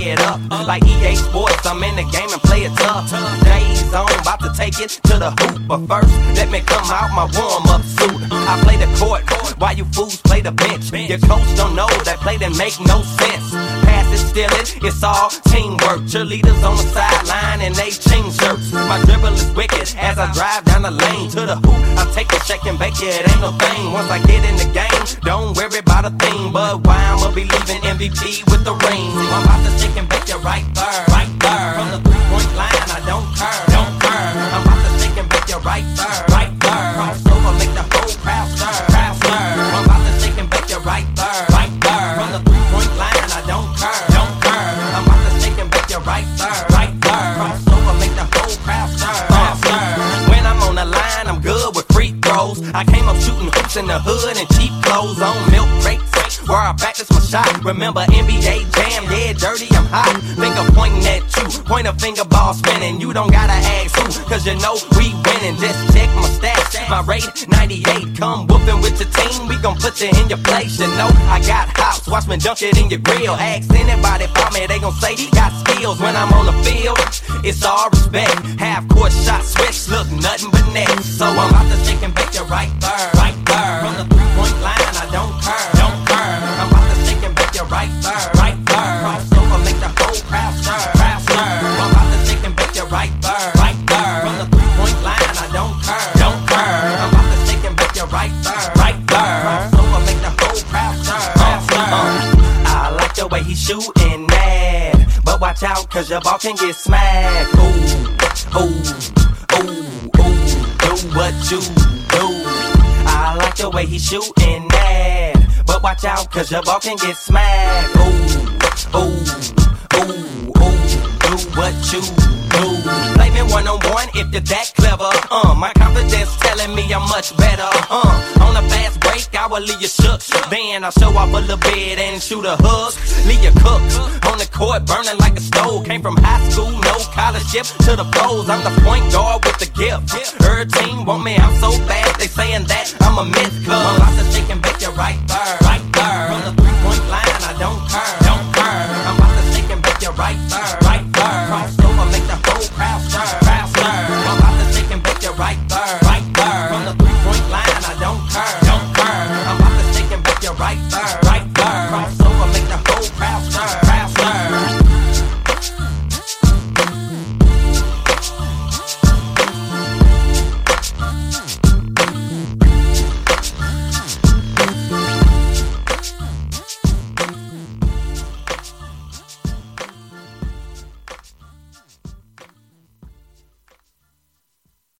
it up. Like EA Sports, I'm in the game and play it tough. Days on, about to take it to the hoop. But first, let me come out my warm-up suit. I play the court, while you fools play the bench. Your coach don't know that play that make no sense. Pass it, steal it, it's all teamwork. Cheerleaders on the sideline and they chain shirts. My dribble is wicked as I drive down the lane to the hoop. I take a shake and bake it, ain't no thing. Once I get in the game, don't worry about a thing. But why I'ma be leaving MVP with the ring? I'm about to shake and bake it right there, right there. From the 3-point line, I don't care, don't care. I'm about to shake and bake it right there, right there. Cross over, make the whole crowd stir, crowd stir. I'm about to shake and bake it right there, right there. From the 3-point line, I don't care, don't care. I'm about to shake and bake it right there, right there. Cross over, make the whole crowd stir, crowd stir. When I'm on the line, I'm good with free throws. I came up shooting hoops in the hood and cheap clothes on milk crates. Where I practice my shot. Remember NBA Jam, yeah, dirty, I'm hot. Finger pointing at you, point a finger ball spinning. You don't gotta ask who, cause you know we winning. Just check my stats, my rate 98. Come whooping with your team, we gon' put you in your place. You know I got hops, watch me dunk it in your grill. Ask anybody about me, they gon' say he got skills. When I'm on the field, it's all respect. Half court shot switch, look nothing but net. So I'm about to shake and bake you right there, right there. From the 3-point line, I don't care, don't care. I'm about to shake and bake you right there, right there. Cross over, make the whole crowd stir, crowd stir. I'm about to shake and bake you right there, right there. From the 3-point line, I don't care, don't care. I'm about to shake and bake you right there, right there. Cross over, make the whole crowd stir, crowd stir. I like the way he's shooting that, but watch out, cause your ball can get smacked. Ooh, ooh, ooh, ooh, do what you do. I like the way he's shooting that, but watch out, cause your ball can get smacked. Ooh, ooh, ooh, ooh, do what you do. Play me one-on-one if you're that clever. My confidence telling me I'm much better. On a fast break, I will leave you shook. Then I'll show off a little bit and shoot a hook. Leave you cooked on the court, burning like a stove. Came from high school, no scholarship to the pros. I'm the point guard with the gift. Every team want me, I'm so bad. They saying that I'm a myth, cause I'm about to shake and bake you right there.